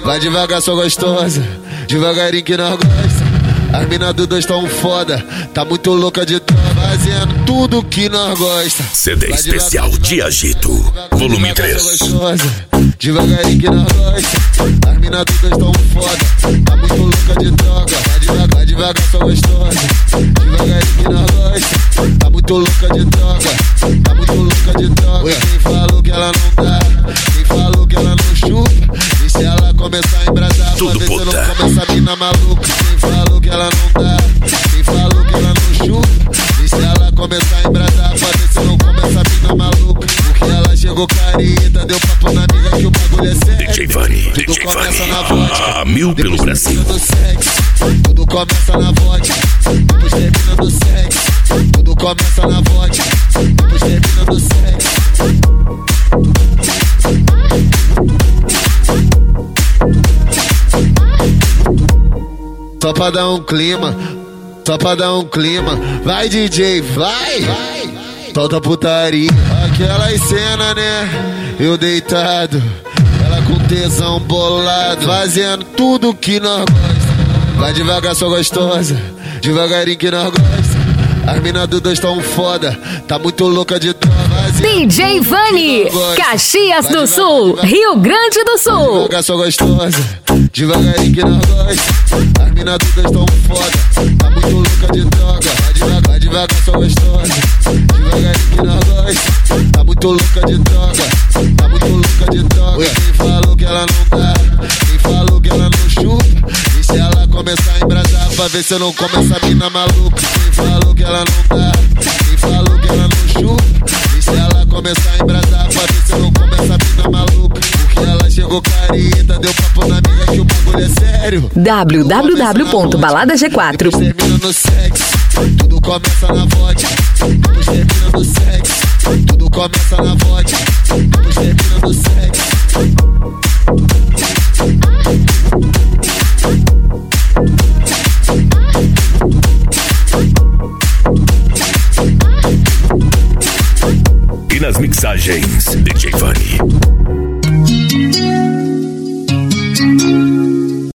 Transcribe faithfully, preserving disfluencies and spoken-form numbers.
Vai devagar, sua gostosa, devagarinho que nós gosta. As mina do dois tão foda, tá muito louca de droga, fazendo tudo que nós gosta. C D especial de Agito, volume três. Devagarinho que nós gosta. As mina do dois tão foda, tá muito louca de droga. Vai devagar, vai devagar, sua gostosa, devagarinho que nós gosta. Tá muito louca de droga, tá muito louca de droga. Quem falou que ela não dá, quem falou que ela não chupa, e se ela começar a embrasar, pra ver se não começa a mina maluca. Quem falou que ela não dá, quem falou que ela não chupa, e se ela começar a embrasar, pra ver se não começa a mina maluca. Porque ela chegou careta, deu papo na amiga que o bagulho é sério. D J Vani, D J Vani, a mil pelo Brasil. Tudo começa na vodka, depois termina no sexo. Tudo começa na vodka, depois termina no sexo. Só pra dar um clima, só pra dar um clima. Vai D J, vai, vai. Solta putaria. Aquelas cenas, né? Eu deitado, ela com tesão bolado, fazendo tudo que nós gosta. Vai devagar, sua gostosa, devagarinho que nós gosta. As mina do dois tão foda, tá muito louca de droga. D J Vani, Caxias do Sul, Rio Grande do Sul. Vai devagar, sua gostosa, devagarinho que nós gosta. As mina do dois tão foda, tá muito louca de droga. Vai devagar, vai devagar, sua gostosa, devagarinho que nós gosta. Tá muito louca de droga, tá muito louca de droga. Quem falou que ela não dá, quem falou que ela não chupa, e se ela começar a embrasar, pra ver se eu não começa a mina maluca. Quem falou que ela não dá, quem falou que ela não chupa, e se ela começar a embrasar, pra ver se eu não começa a mina maluca. Porque ela chegou careta, deu papo na amiga que o bagulho é sério. w w w ponto balada g quatro. Depois termina no sexo, tudo começa na vodka, depois termina no sexo. Tudo começa na vodka, depois termina no sexo. E nas mixagens, D J Vani.